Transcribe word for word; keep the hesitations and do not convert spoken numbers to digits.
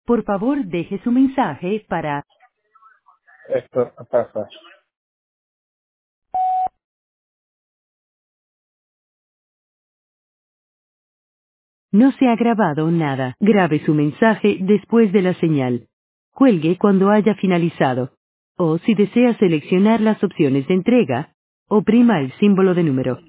Por favor, deje su mensaje para... Esto pasa. No se ha grabado nada. Grabe su mensaje después de la señal. Cuelgue cuando haya finalizado. O si desea seleccionar las opciones de entrega, oprima el símbolo de número.